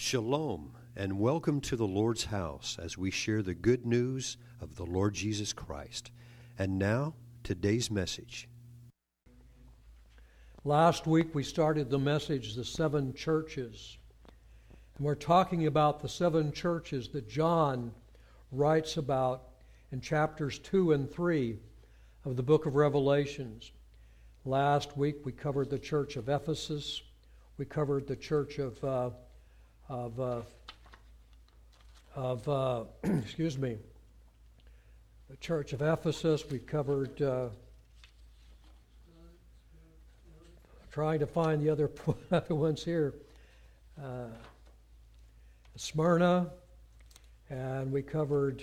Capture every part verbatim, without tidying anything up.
Shalom, and welcome to the Lord's house as we share the good news of the Lord Jesus Christ. And now, today's message. Last week we started the message, the seven churches. And we're talking about the seven churches that John writes about in chapters two and three of the book of Revelations. Last week we covered the church of Ephesus. We covered the church of uh, of uh, of uh, excuse me, the church of Ephesus. We covered uh, trying to find the other other ones here. Uh, Smyrna, and we covered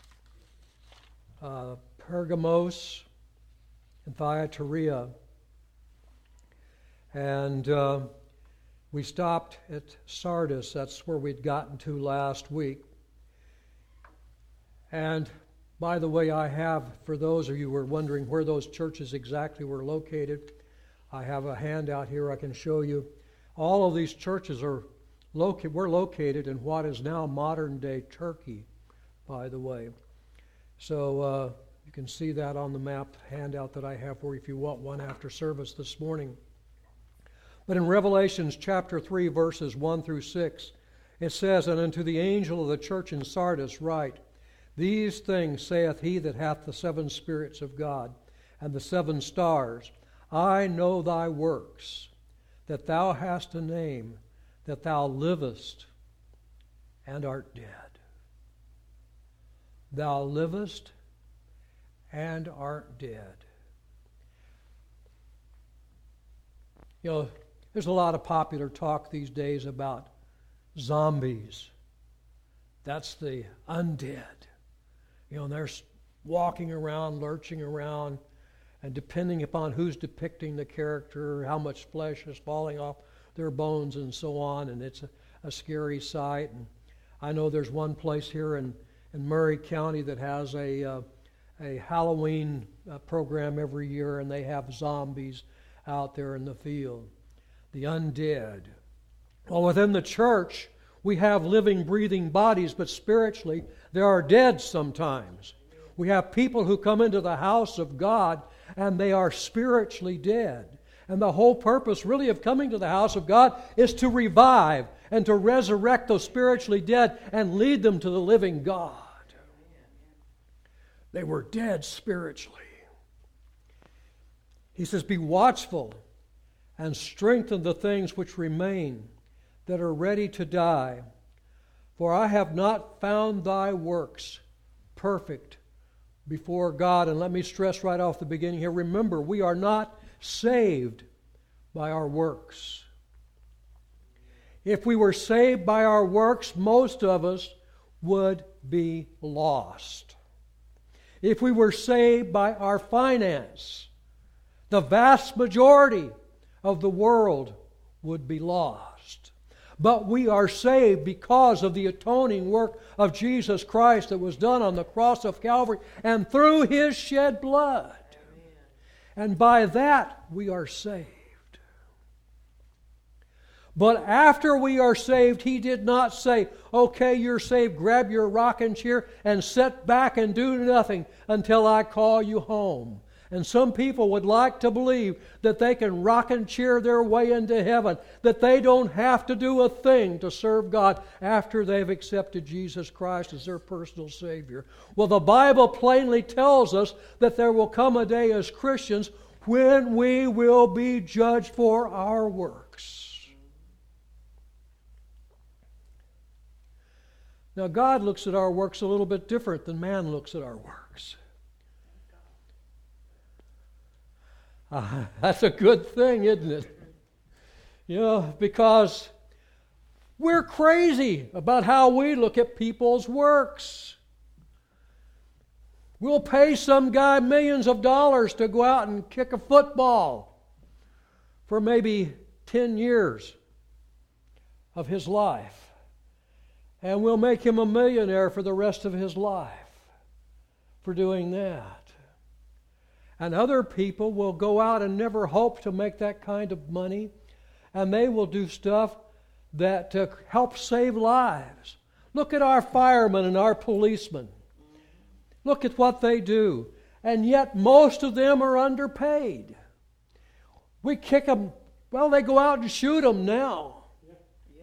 uh, Pergamos and Thyatira, and uh, we stopped at Sardis. That's where we'd gotten to last week. And by the way, I have, for those of you who are wondering where those churches exactly were located, I have a handout here I can show you. All of these churches are located, were located in what is now modern-day Turkey, by the way. So uh, you can see that on the map handout that I have for you if you want one after service this morning. But in Revelations chapter three, verses one through six, it says, "And unto the angel of the church in Sardis write, These things saith he that hath the seven spirits of God, and the seven stars. I know thy works, that thou hast a name, that thou livest and art dead. Thou livest and art dead." You know, there's a lot of popular talk these days about zombies. That's the undead. You know, and they're walking around, lurching around, and depending upon who's depicting the character, how much flesh is falling off their bones and so on, and it's a, a scary sight. And I know there's one place here in, in Murray County that has a, uh, a Halloween uh, program every year, and they have zombies out there in the field. The undead. Well, within the church, we have living, breathing bodies, but spiritually, there are dead sometimes. We have people who come into the house of God, and they are spiritually dead. And the whole purpose, really, of coming to the house of God is to revive and to resurrect those spiritually dead and lead them to the living God. They were dead spiritually. He says, "Be watchful and strengthen the things which remain that are ready to die. For I have not found thy works perfect before God." And let me stress right off the beginning here, remember, we are not saved by our works. If we were saved by our works, most of us would be lost. If we were saved by our finance, the vast majority of the world would be lost. But we are saved because of the atoning work of Jesus Christ that was done on the cross of Calvary and through His shed blood. Amen. And by that we are saved. But after we are saved, He did not say, "Okay, you're saved, grab your rocking chair and sit back and do nothing until I call you home." And some people would like to believe that they can rock and cheer their way into heaven, that they don't have to do a thing to serve God after they've accepted Jesus Christ as their personal Savior. Well, the Bible plainly tells us that there will come a day as Christians when we will be judged for our works. Now, God looks at our works a little bit different than man looks at our works. Uh, that's a good thing, isn't it? You know, because we're crazy about how we look at people's works. We'll pay some guy millions of dollars to go out and kick a football for maybe ten years of his life. And we'll make him a millionaire for the rest of his life for doing that. And other people will go out and never hope to make that kind of money, and they will do stuff that uh, help save lives. Look at our firemen and our policemen. Look at what they do. And yet most of them are underpaid. We kick them. Well, they go out and shoot them now. Yes.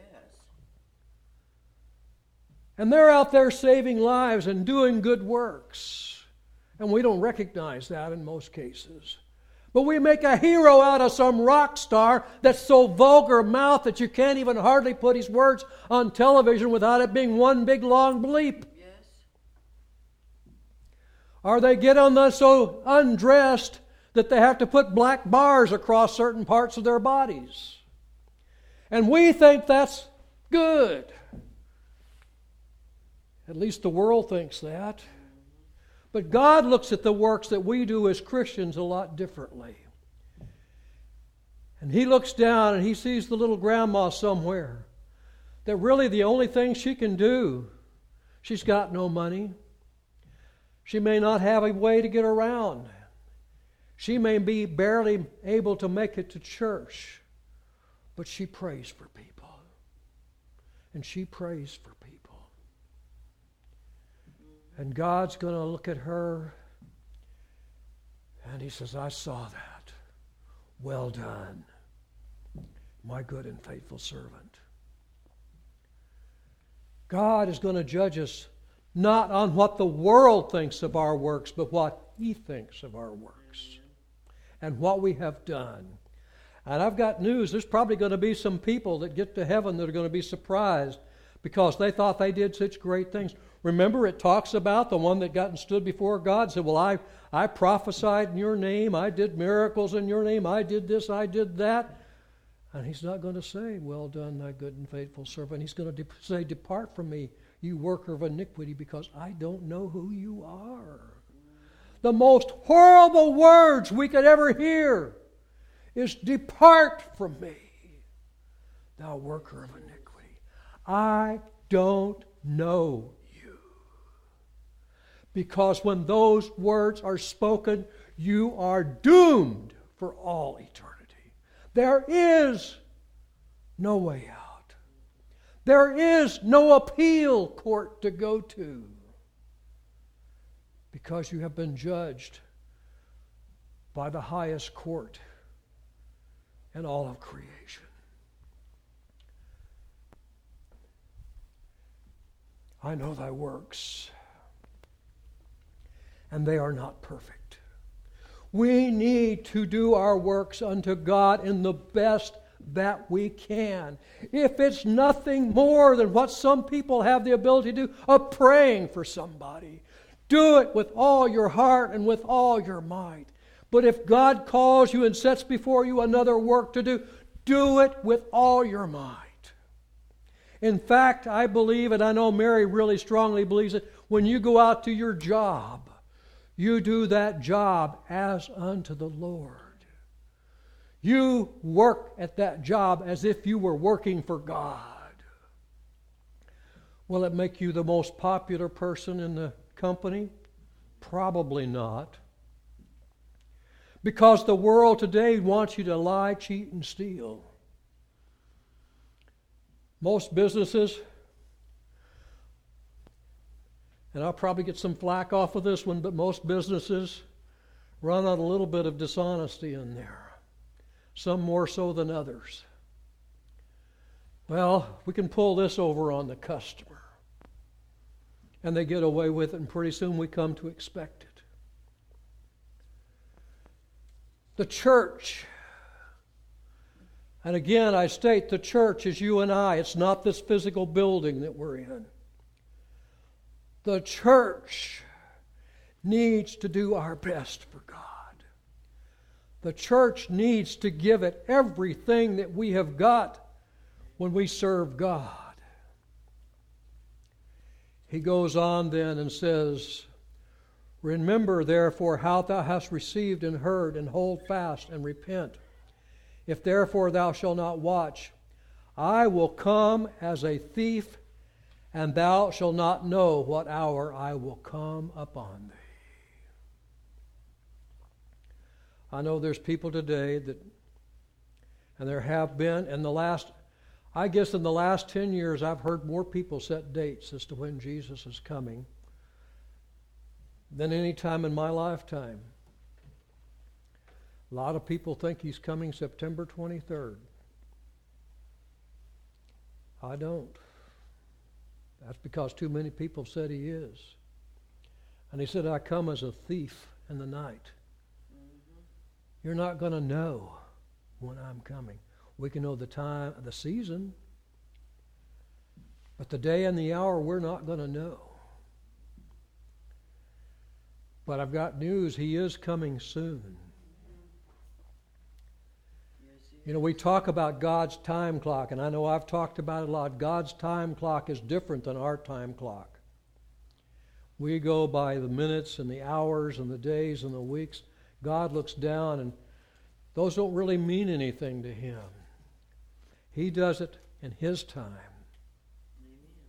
And they're out there saving lives and doing good works. And we don't recognize that in most cases. But we make a hero out of some rock star that's so vulgar mouth that you can't even hardly put his words on television without it being one big long bleep. Yes. Or they get on the so undressed that they have to put black bars across certain parts of their bodies. And we think that's good. At least the world thinks that. But God looks at the works that we do as Christians a lot differently. And He looks down and He sees the little grandma somewhere that really the only thing she can do, she's got no money. She may not have a way to get around. She may be barely able to make it to church. But she prays for people. And she prays for people. And God's going to look at her and He says, I saw that. Well done, my good and faithful servant. God is going to judge us not on what the world thinks of our works, but what He thinks of our works and what we have done. And I've got news. There's probably going to be some people that get to heaven that are going to be surprised because they thought they did such great things. Remember, it talks about the one that got and stood before God and said, well, I, I prophesied in your name. I did miracles in your name. I did this. I did that. And He's not going to say, well done, thy good and faithful servant. He's going to de- say, depart from me, you worker of iniquity, because I don't know who you are. The most horrible words we could ever hear is, depart from me, thou worker of iniquity. I don't know you. Because when those words are spoken, you are doomed for all eternity. There is no way out. There is no appeal court to go to. Because you have been judged by the highest court in all of creation. I know thy works, and they are not perfect. We need to do our works unto God in the best that we can. If it's nothing more than what some people have the ability to do, of praying for somebody, do it with all your heart and with all your might. But if God calls you and sets before you another work to do, do it with all your might. In fact, I believe, and I know Mary really strongly believes it, when you go out to your job, you do that job as unto the Lord. You work at that job as if you were working for God. Will it make you the most popular person in the company? Probably not. Because the world today wants you to lie, cheat, and steal. Most businesses, and I'll probably get some flack off of this one, but most businesses run on a little bit of dishonesty in there. Some more so than others. Well, we can pull this over on the customer. And they get away with it, and pretty soon we come to expect it. The church, and again I state the church is you and I. It's not this physical building that we're in. The church needs to do our best for God. The church needs to give it everything that we have got when we serve God. He goes on then and says, remember therefore how thou hast received and heard, and hold fast and repent. If therefore thou shalt not watch, I will come as a thief, and thou shalt not know what hour I will come upon thee. I know there's people today that, and there have been in the last, I guess in the last ten years I've heard more people set dates as to when Jesus is coming than any time in my lifetime. A lot of people think he's coming September twenty-third. I don't. That's because too many people said he is. And he said, I come as a thief in the night. Mm-hmm. You're not going to know when I'm coming. We can know the time, the season, but the day and the hour we're not going to know. But I've got news, he is coming soon. You know, we talk about God's time clock, and I know I've talked about it a lot. God's time clock is different than our time clock. We go by the minutes and the hours and the days and the weeks. God looks down, and those don't really mean anything to him. He does it in his time. Amen.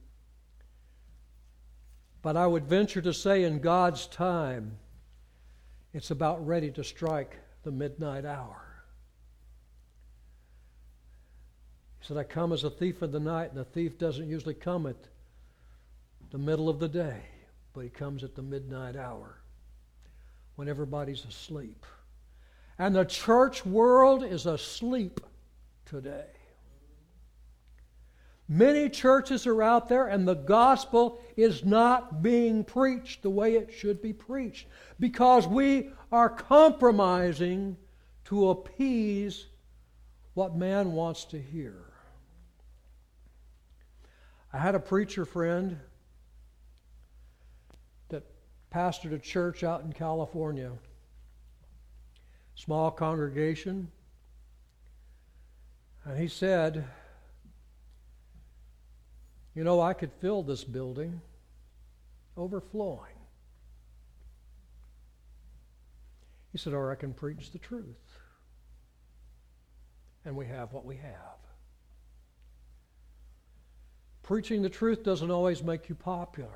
But I would venture to say in God's time, it's about ready to strike the midnight hour. He said, I come as a thief in the night, and the thief doesn't usually come at the middle of the day, but he comes at the midnight hour when everybody's asleep. And the church world is asleep today. Many churches are out there, and the gospel is not being preached the way it should be preached because we are compromising to appease what man wants to hear. I had a preacher friend that pastored a church out in California. Small congregation. And he said, you know, I could fill this building overflowing. He said, or I can preach the truth. And we have what we have. Preaching the truth doesn't always make you popular.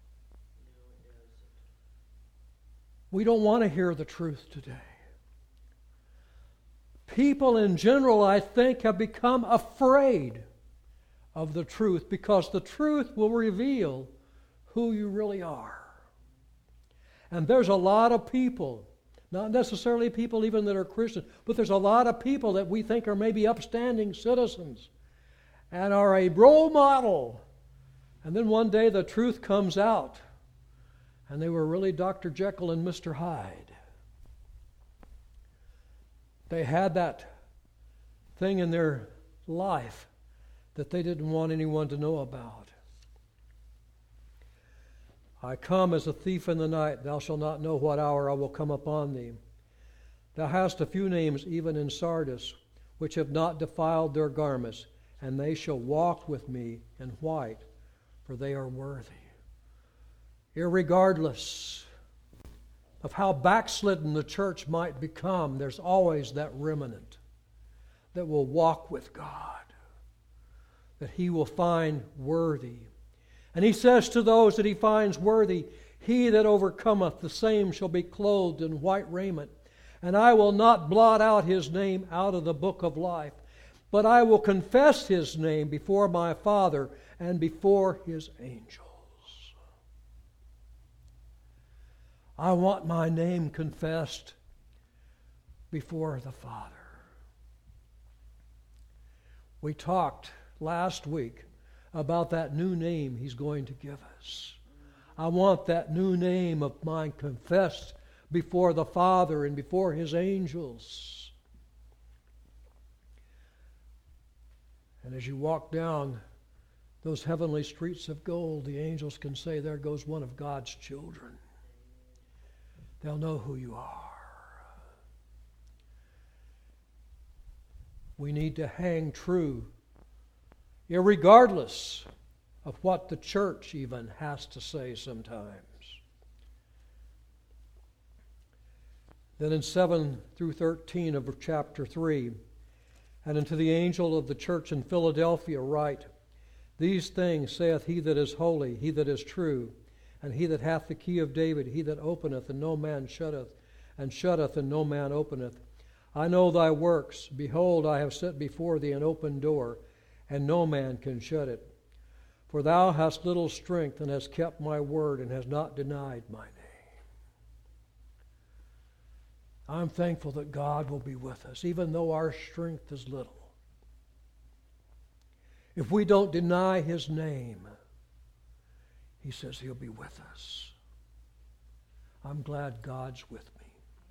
We don't want to hear the truth today. People in general, I think, have become afraid of the truth because the truth will reveal who you really are. And there's a lot of people, not necessarily people even that are Christians, but there's a lot of people that we think are maybe upstanding citizens and are a role model. And then one day the truth comes out, and they were really Doctor Jekyll and Mister Hyde. They had that thing in their life that they didn't want anyone to know about. I come as a thief in the night. Thou shalt not know what hour I will come upon thee. Thou hast a few names even in Sardis, which have not defiled their garments, and they shall walk with me in white, for they are worthy. Irregardless of how backslidden the church might become, there's always that remnant that will walk with God, that he will find worthy. And he says to those that he finds worthy, he that overcometh, the same shall be clothed in white raiment, and I will not blot out his name out of the book of life, but I will confess his name before my Father and before his angels. I want my name confessed before the Father. We talked last week about that new name he's going to give us. I want that new name of mine confessed before the Father and before his angels. And as you walk down those heavenly streets of gold, the angels can say, there goes one of God's children. They'll know who you are. We need to hang true, irregardless of what the church even has to say sometimes. Then in seven through thirteen of chapter three, and unto the angel of the church in Philadelphia write, these things saith he that is holy, he that is true, and he that hath the key of David, he that openeth, and no man shutteth, and shutteth, and no man openeth. I know thy works. Behold, I have set before thee an open door, and no man can shut it. For thou hast little strength, and hast kept my word, and hast not denied my name. I'm thankful that God will be with us, even though our strength is little. If we don't deny His name, He says He'll be with us. I'm glad God's with me.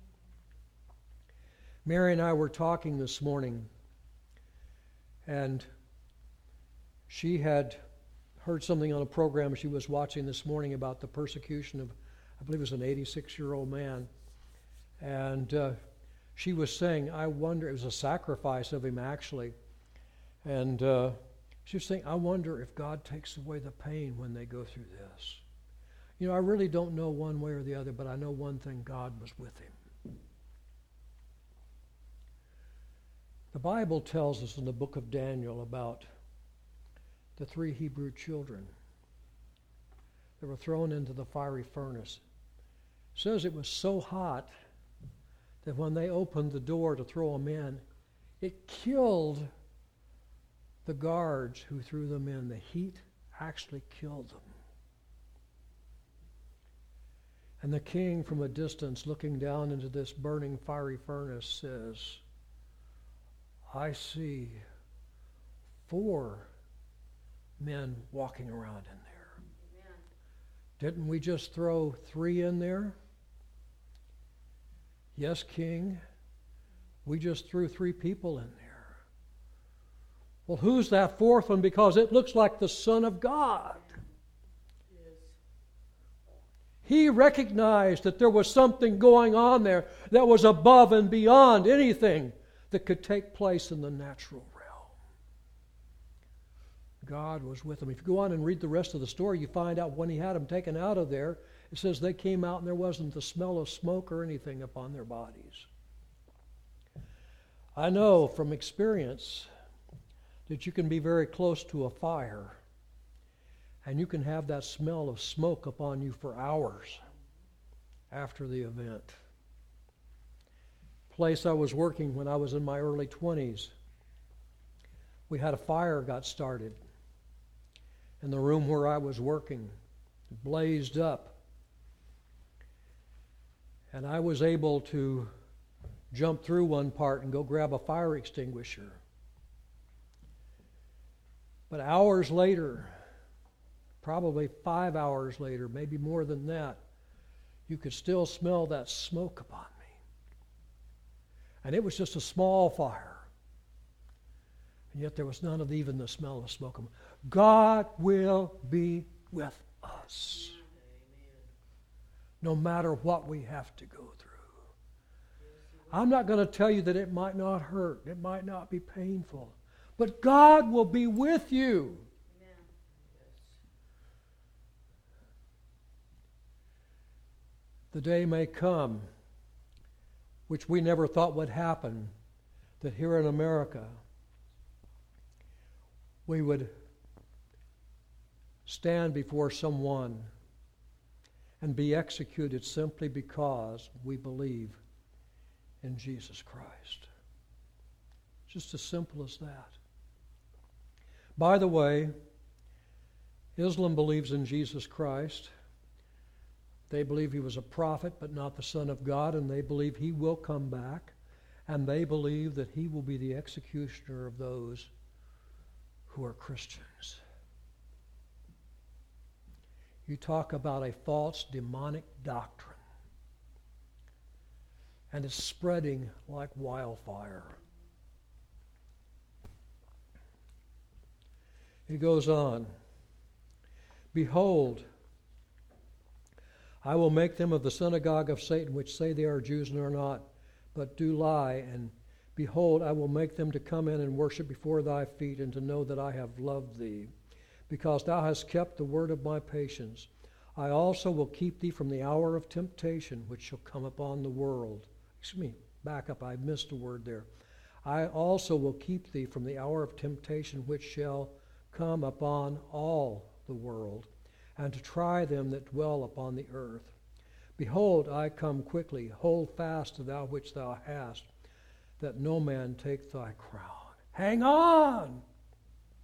Mary and I were talking this morning, and she had heard something on a program she was watching this morning about the persecution of, I believe it was an eighty-six-year-old man. And uh, she was saying, I wonder, it was a sacrifice of him actually. And uh, she was saying, I wonder if God takes away the pain when they go through this. You know, I really don't know one way or the other, but I know one thing, God was with him. The Bible tells us in the book of Daniel about the three Hebrew children that were thrown into the fiery furnace. It says it was so hot that when they opened the door to throw them in, it killed the guards who threw them in. The heat actually killed them. And the king from a distance looking down into this burning fiery furnace says, I see four men walking around in there. Amen. Didn't we just throw three in there? Yes, King. We just threw three people in there. Well, who's that fourth one? Because it looks like the Son of God. Yes. He recognized that there was something going on there that was above and beyond anything that could take place in the natural realm. God was with them. If you go on and read the rest of the story, you find out when he had them taken out of there, it says they came out and there wasn't the smell of smoke or anything upon their bodies. I know from experience that you can be very close to a fire and you can have that smell of smoke upon you for hours after the event. Place I was working when I was in my early twenties, we had a fire got started in the room where I was working. It blazed up. And I was able to jump through one part and go grab a fire extinguisher. But hours later, probably five hours later, maybe more than that, you could still smell that smoke upon me. And it was just a small fire. And yet there was none of even the smell of smoke. God will be with us. No matter what we have to go through. I'm not going to tell you that it might not hurt. It might not be painful. But God will be with you. Amen. The day may come, which we never thought would happen, that here in America, we would stand before someone and be executed simply because we believe in Jesus Christ. Just as simple as that. By the way, Islam believes in Jesus Christ. They believe he was a prophet but not the Son of God, and they believe he will come back, and they believe that he will be the executioner of those who are Christians. You talk about a false demonic doctrine, and it's spreading like wildfire. He goes on, behold, I will make them of the synagogue of Satan, which say they are Jews and are not, but do lie, and behold, I will make them to come in and worship before thy feet, and to know that I have loved thee. Because thou hast kept the word of my patience, I also will keep thee from the hour of temptation which shall come upon the world. Excuse me, back up, I missed a word there. I also will keep thee from the hour of temptation which shall come upon all the world, and to try them that dwell upon the earth. Behold, I come quickly. Hold fast to thou which thou hast, that no man take thy crown. Hang on!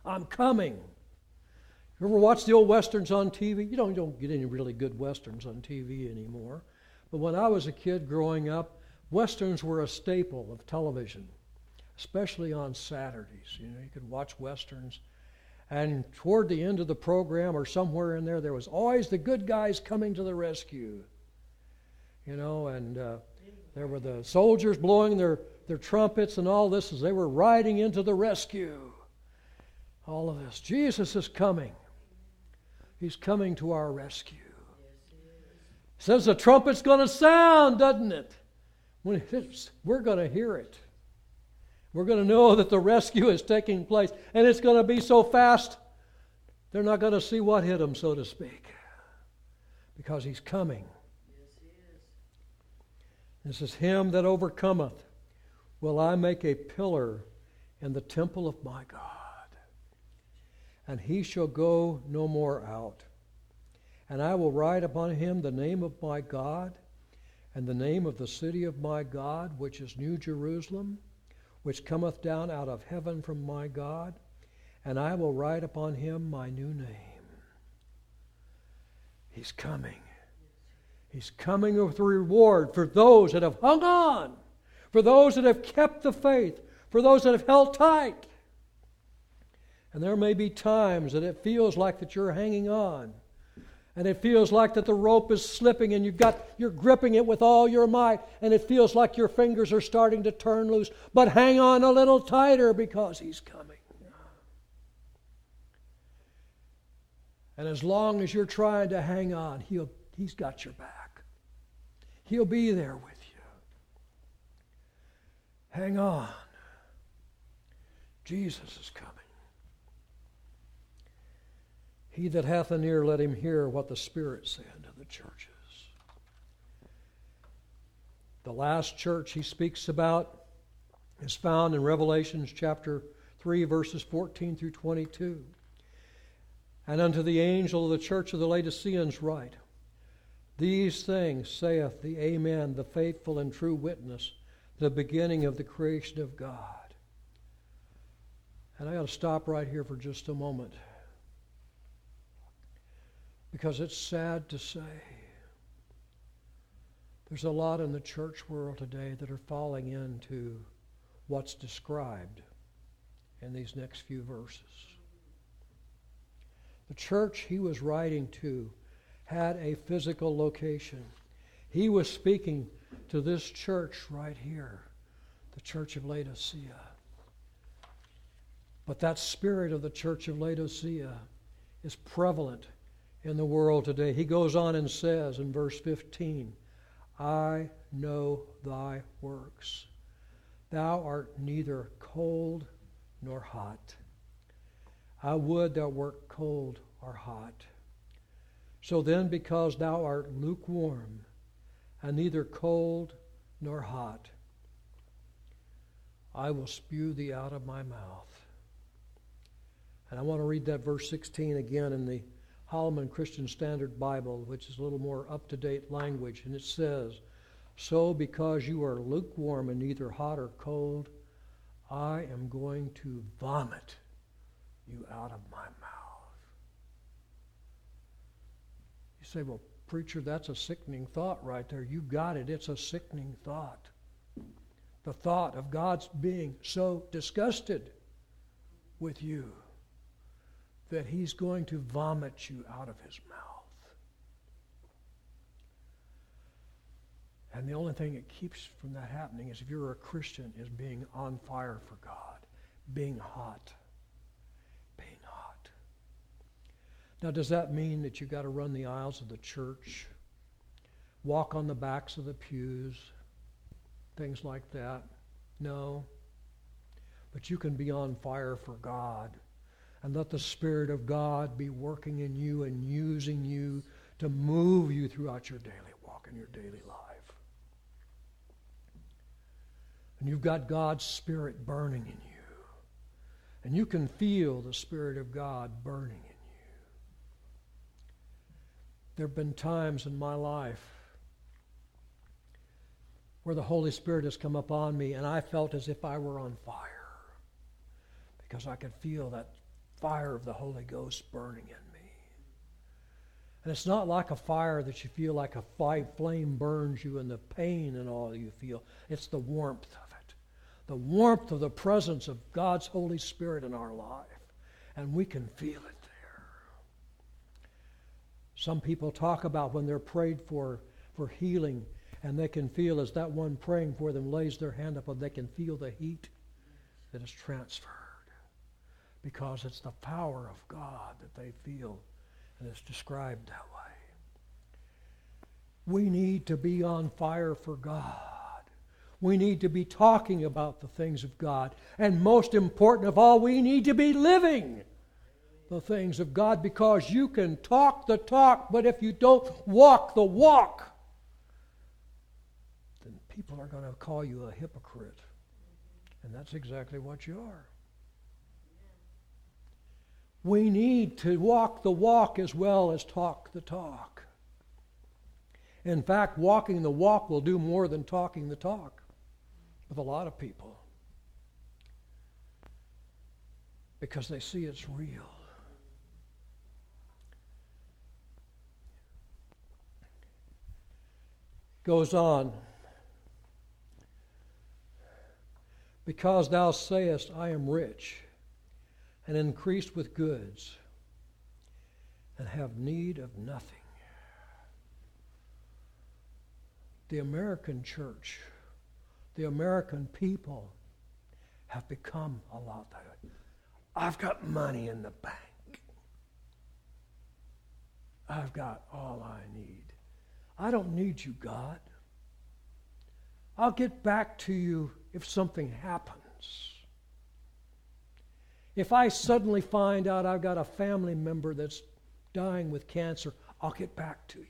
I'm coming. You ever watch the old westerns on T V? You don't, you don't get any really good westerns on T V anymore. But when I was a kid growing up, westerns were a staple of television, especially on Saturdays. You know, you could watch westerns. And toward the end of the program or somewhere in there, there was always the good guys coming to the rescue. You know, and uh, there were the soldiers blowing their, their trumpets and all this as they were riding into the rescue. All of this. Jesus is coming. He's coming to our rescue. It says the trumpet's going to sound, doesn't it? When it hits, we're going to hear it. We're going to know that the rescue is taking place. And it's going to be so fast, they're not going to see what hit them, so to speak. Because He's coming. Yes, He is. This is Him that overcometh. Will I make a pillar in the temple of my God. And he shall go no more out. And I will write upon him the name of my God, and the name of the city of my God, which is New Jerusalem, which cometh down out of heaven from my God, and I will write upon him my new name. He's coming. He's coming with a reward for those that have hung on, for those that have kept the faith, for those that have held tight. And there may be times that it feels like that you're hanging on. And it feels like that the rope is slipping and you've got, you're gripping it with all your might. And it feels like your fingers are starting to turn loose. But hang on a little tighter because He's coming. And as long as you're trying to hang on, he'll, He's got your back. He'll be there with you. Hang on. Jesus is coming. He that hath an ear, let him hear what the Spirit saith to the churches. The last church he speaks about is found in Revelation chapter three, verses fourteen through twenty-two. And unto the angel of the church of the Laodiceans write, These things saith the Amen, the faithful and true witness, the beginning of the creation of God. And I got to stop right here for just a moment. Because it's sad to say there's a lot in the church world today that are falling into what's described in these next few verses. The church he was writing to had a physical location. He was speaking to this church right here, the church of Laodicea. But that spirit of the church of Laodicea is prevalent in the world today. He goes on and says in verse fifteen, I know thy works. Thou art neither cold nor hot. I would thou wert cold or hot. So then, because thou art lukewarm, and neither cold nor hot, I will spew thee out of my mouth. And I want to read that verse sixteen again in the Holman Christian Standard Bible, which is a little more up-to-date language. And it says, So because you are lukewarm and neither hot or cold, I am going to vomit you out of my mouth. You say, well, preacher, that's a sickening thought right there. You got it. It's a sickening thought. The thought of God's being so disgusted with you that He's going to vomit you out of His mouth. And the only thing that keeps from that happening is if you're a Christian, is being on fire for God, being hot, being hot. Now, does that mean that you got to run the aisles of the church, walk on the backs of the pews, things like that? No. But you can be on fire for God. And let the Spirit of God be working in you and using you to move you throughout your daily walk and your daily life. And you've got God's Spirit burning in you. And you can feel the Spirit of God burning in you. There have been times in my life where the Holy Spirit has come upon me and I felt as if I were on fire. Because I could feel that fire of the Holy Ghost burning in me. And it's not like a fire that you feel like a fi- flame burns you and the pain and all you feel. It's the warmth of it. The warmth of the presence of God's Holy Spirit in our life. And we can feel it there. Some people talk about when they're prayed for, for healing, and they can feel as that one praying for them lays their hand up, and they can feel the heat that is transferred. Because it's the power of God that they feel, and it's described that way. We need to be on fire for God. We need to be talking about the things of God. And most important of all, we need to be living the things of God, because you can talk the talk, but if you don't walk the walk, then people are going to call you a hypocrite. And that's exactly what you are. We need to walk the walk as well as talk the talk. In fact, walking the walk will do more than talking the talk with a lot of people, because they see it's real. Goes on. Because thou sayest, I am rich, and increased with goods, and have need of nothing. The American church, the American people have become a lot like that. I've got money in the bank. I've got all I need. I don't need you, God. I'll get back to you if something happens. If I suddenly find out I've got a family member that's dying with cancer, I'll get back to you.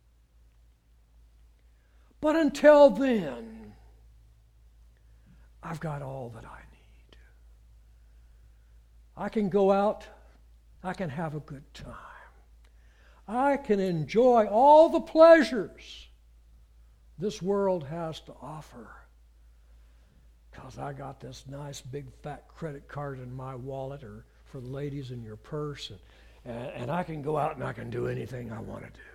But until then, I've got all that I need. I can go out, I can have a good time. I can enjoy all the pleasures this world has to offer, because I got this nice big fat credit card in my wallet, or for the ladies in your purse, and, and, and I can go out and I can do anything I want to do.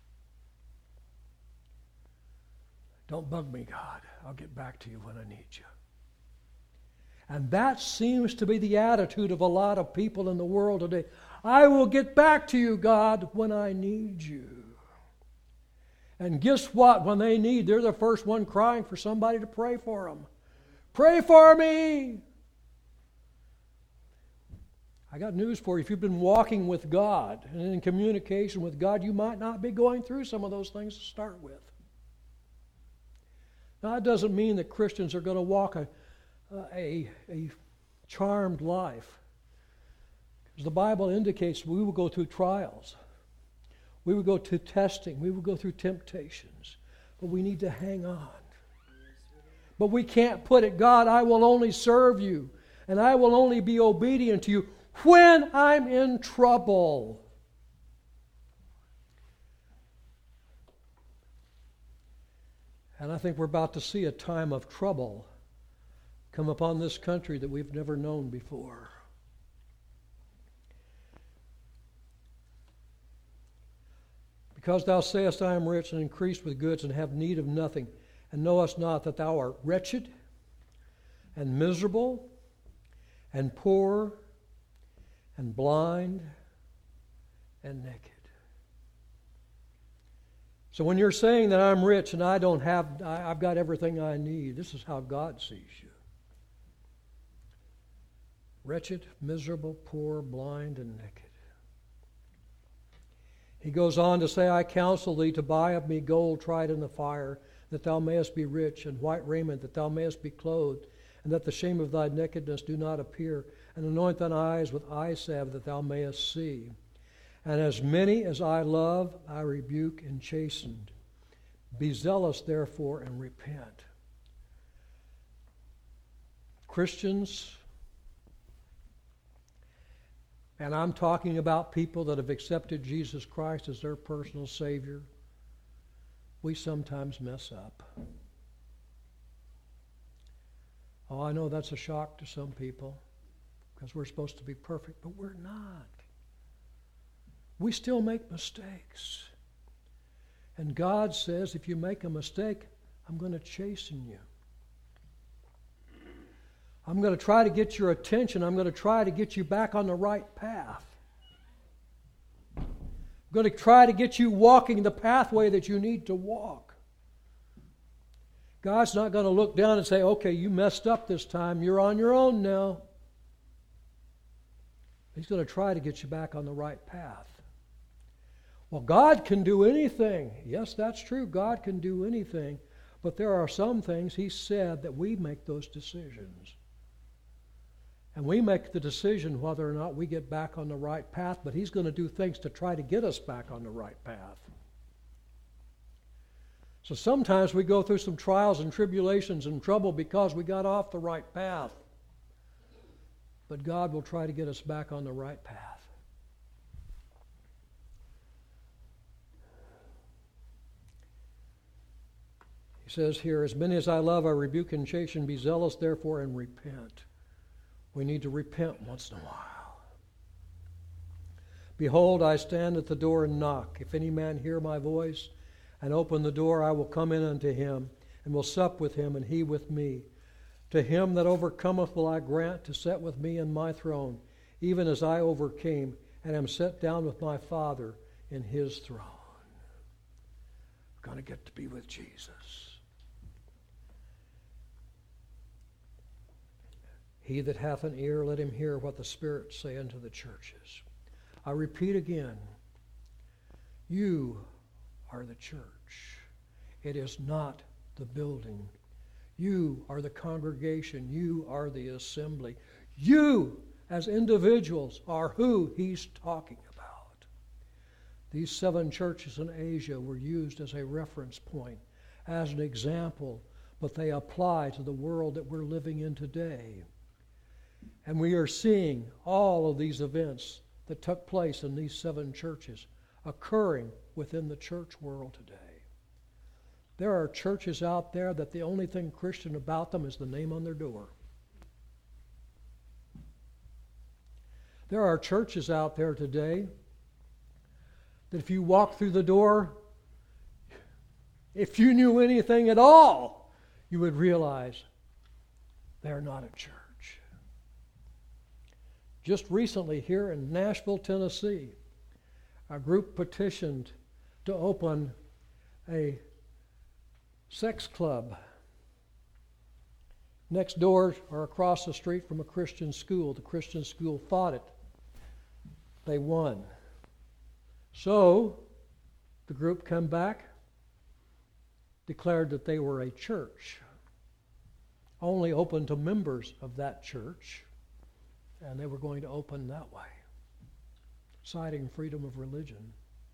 Don't bug me, God. I'll get back to you when I need you. And that seems to be the attitude of a lot of people in the world today. I will get back to you, God, when I need you. And guess what? When they need, they're the first one crying for somebody to pray for them. Pray for me! I got news for you. If you've been walking with God and in communication with God, you might not be going through some of those things to start with. Now, that doesn't mean that Christians are going to walk a, a, a charmed life. Because the Bible indicates we will go through trials. We will go through testing. We will go through temptations. But we need to hang on. But we can't put it, God, I will only serve you, and I will only be obedient to you when I'm in trouble. And I think we're about to see a time of trouble come upon this country that we've never known before. Because thou sayest, I am rich and increased with goods and have need of nothing, and knowest not that thou art wretched and miserable and poor and blind and naked. So when you're saying that I'm rich and I don't have, I, I've got everything I need, this is how God sees you. Wretched, miserable, poor, blind, and naked. He goes on to say, I counsel thee to buy of me gold tried in the fire, that thou mayest be rich, and white raiment, that thou mayest be clothed, and that the shame of thy nakedness do not appear, and anoint thine eyes with eye salve, that thou mayest see. And as many as I love, I rebuke and chasten. Be zealous, therefore, and repent. Christians, and I'm talking about people that have accepted Jesus Christ as their personal Savior, we sometimes mess up. Oh, I know that's a shock to some people. because we're supposed to be perfect, but we're not. We still make mistakes. And God says, if you make a mistake, I'm going to chasten you. I'm going to try to get your attention. I'm going to try to get you back on the right path. I'm going to try to get you walking the pathway that you need to walk. God's not going to look down and say, okay, you messed up this time. You're on your own now. He's going to try to get you back on the right path. Well, God can do anything. Yes, that's true. God can do anything. But there are some things He said that we make those decisions. And we make the decision whether or not we get back on the right path, but He's going to do things to try to get us back on the right path. So sometimes we go through some trials and tribulations and trouble because we got off the right path. But God will try to get us back on the right path. He says here, as many as I love, I rebuke and chasten. Be zealous, therefore, and repent. We need to repent once in a while. Behold, I stand at the door and knock. If any man hear my voice and open the door, I will come in unto him, and will sup with him, and he with me. To him that overcometh will I grant to sit with me in my throne, even as I overcame, and am set down with my Father in His throne. We're going to get to be with Jesus. He that hath an ear, let him hear what the Spirit saith unto the churches. I repeat again, you are the church. It is not the building. You are the congregation. You are the assembly. You, as individuals, are who He's talking about. These seven churches in Asia were used as a reference point, as an example, but they apply to the world that we're living in today. And we are seeing all of these events that took place in these seven churches occurring within the church world today. There are churches out there that the only thing Christian about them is the name on their door. There are churches out there today that if you walk through the door, if you knew anything at all, you would realize they're not a church. Just recently here in Nashville, Tennessee, a group petitioned to open a sex club next door or across the street from a Christian school. The Christian school fought it. They won. So the group came back, declared that they were a church, only open to members of that church, and they were going to open that way, citing freedom of religion.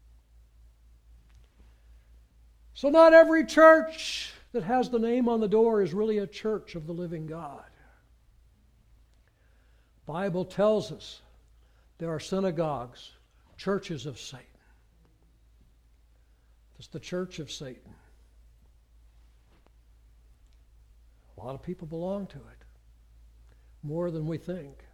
So not every church that has the name on the door is really a church of the living God. The Bible tells us there are synagogues, churches of Satan. It's the church of Satan. A lot of people belong to it, more than we think.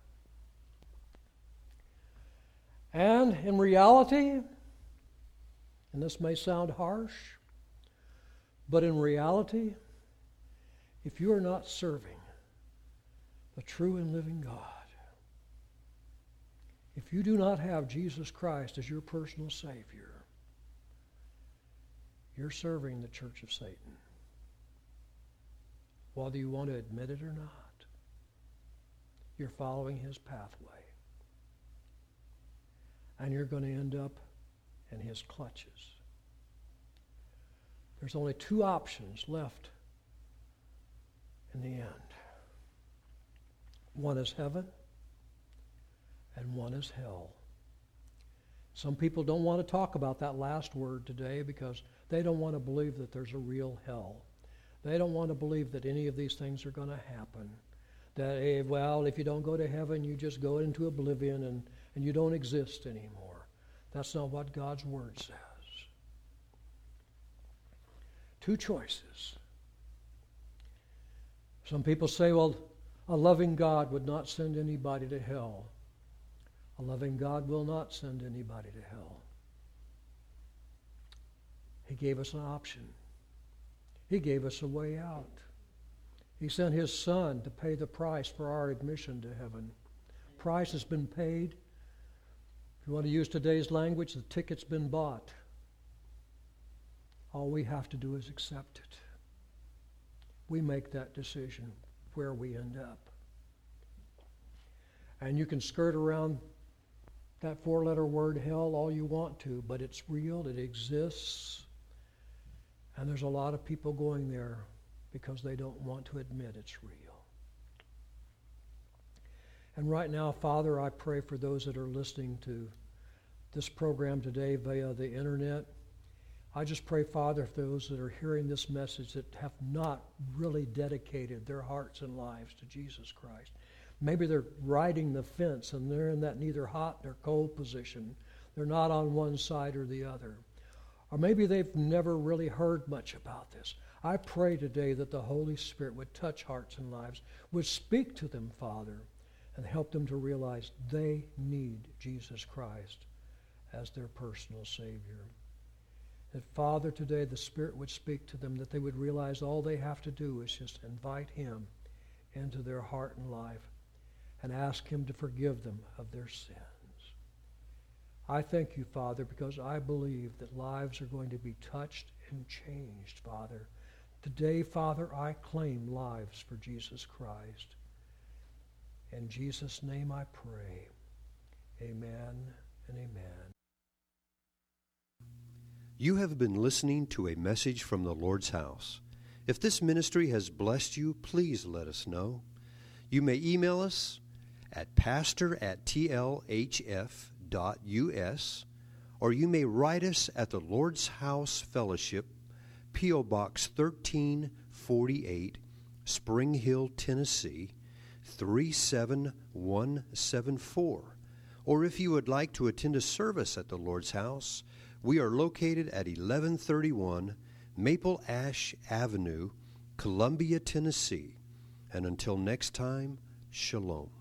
And in reality, and this may sound harsh, but in reality, if you are not serving the true and living God, if you do not have Jesus Christ as your personal Savior, you're serving the church of Satan, whether you want to admit it or not. You're following his pathway. And you're going to end up in his clutches. There's only two options left in the end. One is heaven, and one is hell. Some people don't want to talk about that last word today because they don't want to believe that there's a real hell. They don't want to believe that any of these things are going to happen. That, hey, well, if you don't go to heaven, you just go into oblivion and, and you don't exist anymore. That's not what God's Word says. Two choices. Some people say, well, A loving God would not send anybody to hell. A loving God will not send anybody to hell. He gave us an option. He gave us a way out. He sent His Son to pay the price for our admission to heaven. Price has been paid. If you want to use today's language, the ticket's been bought. All we have to do is accept it. We make that decision where we end up. And you can skirt around that four-letter word hell all you want to, but it's real, it exists, and there's a lot of people going there because they don't want to admit it's real. And right now, Father, I pray for those that are listening to this program today via the internet. I just pray, Father, for those that are hearing this message that have not really dedicated their hearts and lives to Jesus Christ. Maybe they're riding the fence and they're in that neither hot nor cold position. They're not on one side or the other. Or maybe they've never really heard much about this. I pray today that the Holy Spirit would touch hearts and lives, would speak to them, Father, and help them to realize they need Jesus Christ as their personal Savior. That, Father, today the Spirit would speak to them, that they would realize all they have to do is just invite Him into their heart and life and ask Him to forgive them of their sins. I thank you, Father, because I believe that lives are going to be touched and changed, Father. Today, Father, I claim lives for Jesus Christ. In Jesus' name I pray. Amen and amen. You have been listening to a message from the Lord's house. If this ministry has blessed you, please let us know. You may email us at pastor at t l h f dot u s, or you may write us at the Lord's House Fellowship, P O Box thirteen forty-eight, Spring Hill, Tennessee, three seven one seven four. Or if you would like to attend a service at the Lord's House, we are located at eleven thirty-one Maple Ash Avenue, Columbia, Tennessee. And until next time, shalom.